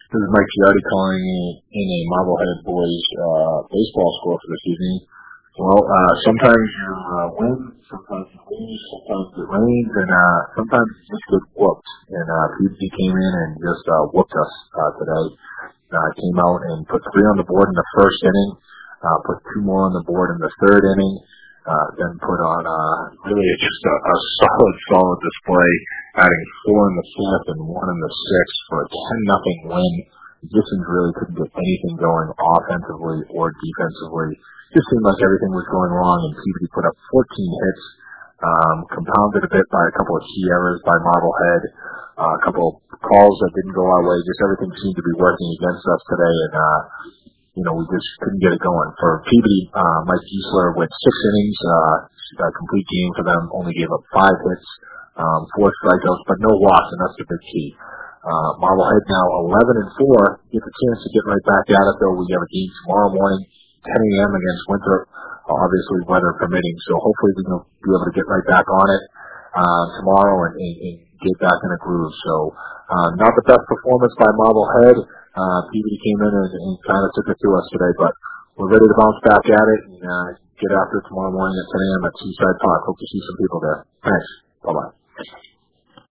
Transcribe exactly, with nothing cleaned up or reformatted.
This is Mike Giardi calling in a Marblehead Boys uh, baseball score for this evening. Well, uh, sometimes you uh, win, sometimes you lose, sometimes it rains, and uh, sometimes you just get whooped. And uh, P B came in and just uh, whooped us uh, today. Uh, came out and put three on the board in the first inning, uh, put two more on the board in the third inning, uh, then put on uh, really just a, a solid, solid display, adding four in the fifth and one in the sixth for a ten nothing win. The Gibsons really couldn't get anything going offensively or defensively. Just seemed like everything was going wrong, and P B put up fourteen hits, um, compounded a bit by a couple of key errors by Marblehead, uh, a couple of calls that didn't go our way. Just everything seemed to be working against us today, and uh, you know we just couldn't get it going. For P B, uh, Mike Giesler went six innings, uh, a complete game for them, only gave up five hits, um, four strikeouts, but no walks, and that's the big key. Uh, Marblehead now eleven and four, gets a chance to get right back at it, though. We have a game tomorrow morning, ten a.m. against Winthrop, obviously weather permitting, so hopefully we can be able to get right back on it uh, tomorrow and, and, and get back in a groove. So uh, not the best performance by Marblehead. Uh, P B came in and, and kind of took it to us today, but we're ready to bounce back at it and uh, get after it tomorrow morning at ten a.m. at Seaside Park. Hope to see some people there. Thanks. Bye-bye.